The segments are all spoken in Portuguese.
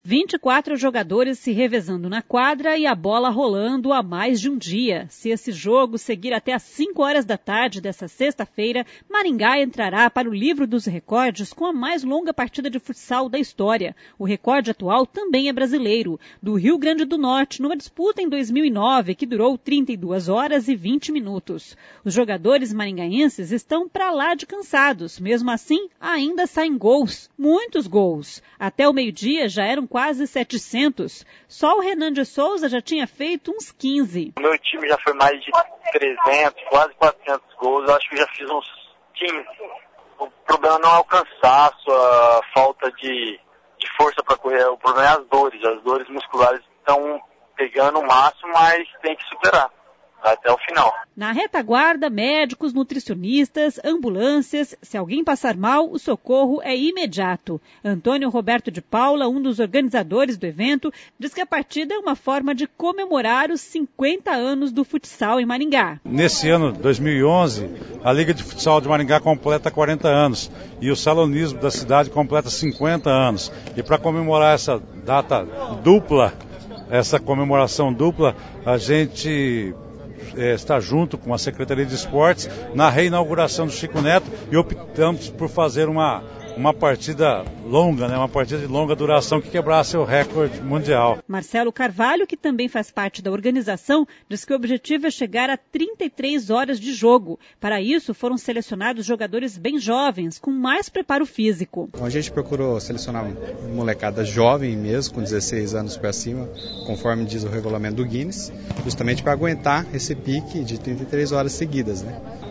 24 jogadores se revezando na quadra e a bola rolando há mais de um dia. Se esse jogo seguir até às 5 horas da tarde desta sexta-feira, Maringá entrará para o livro dos recordes com a mais longa partida de futsal da história. O recorde atual também é brasileiro, do Rio Grande do Norte, numa disputa em 2009 que durou 32 horas e 20 minutos. Os jogadores maringaenses estão para lá de cansados. Mesmo assim, ainda saem gols, muitos gols. Até o meio-dia já eram quase 700. Só o Renan de Souza já tinha feito uns 15. O meu time já foi mais de 300, quase 400 gols. Eu acho que eu já fiz uns 15. O problema não é o cansaço, a falta de força para correr. O problema é as dores. As dores musculares estão pegando o máximo, mas tem que superar até o final. Na retaguarda, médicos, nutricionistas, ambulâncias. Se alguém passar mal, o socorro é imediato. Antônio Roberto de Paula, um dos organizadores do evento, diz que a partida é uma forma de comemorar os 50 anos do futsal em Maringá. Nesse ano, 2011, a Liga de Futsal de Maringá completa 40 anos e o salonismo da cidade completa 50 anos. E para comemorar essa data dupla, essa comemoração dupla, a gente está junto com a Secretaria de Esportes na reinauguração do Chico Neto e optamos por fazer uma partida longa, uma partida de longa duração que quebrasse o recorde mundial. Marcelo Carvalho, que também faz parte da organização, diz que o objetivo é chegar a 33 horas de jogo. Para isso, foram selecionados jogadores bem jovens, com mais preparo físico. A gente procurou selecionar molecada jovem mesmo, com 16 anos para cima, conforme diz o regulamento do Guinness, justamente para aguentar esse pique de 33 horas seguidas,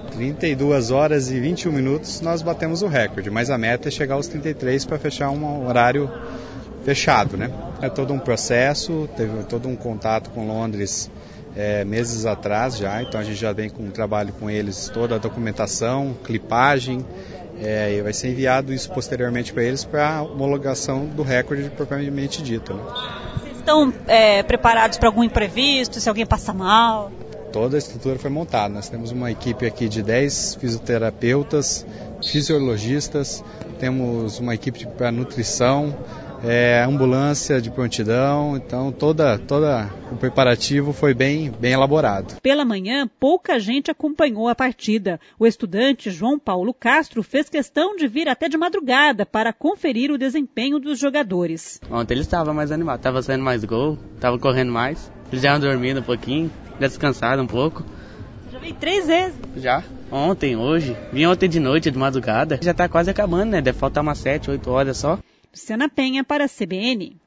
32 horas e 21 minutos nós batemos o recorde, mas a meta é chegar aos 33 para fechar um horário fechado, É todo um processo, teve todo um contato com Londres meses atrás já, então a gente já vem com um trabalho com eles, toda a documentação, clipagem, e vai ser enviado isso posteriormente para eles para a homologação do recorde propriamente dito. Vocês estão preparados para algum imprevisto, se alguém passar mal? Toda a estrutura foi montada. Nós temos uma equipe aqui de 10 fisioterapeutas, fisiologistas, temos uma equipe para nutrição, ambulância de prontidão, então todo o preparativo foi bem elaborado. Pela manhã, pouca gente acompanhou a partida. O estudante João Paulo Castro fez questão de vir até de madrugada para conferir o desempenho dos jogadores. Ontem ele estava mais animado, estava saindo mais gol, estava correndo mais, eles já dormindo um pouquinho, descansado um pouco. Já veio 3 vezes? Já, ontem, hoje, vim ontem de noite, de madrugada, já está quase acabando, deve faltar umas 7, 8 horas só. Luciana Penha para a CBN.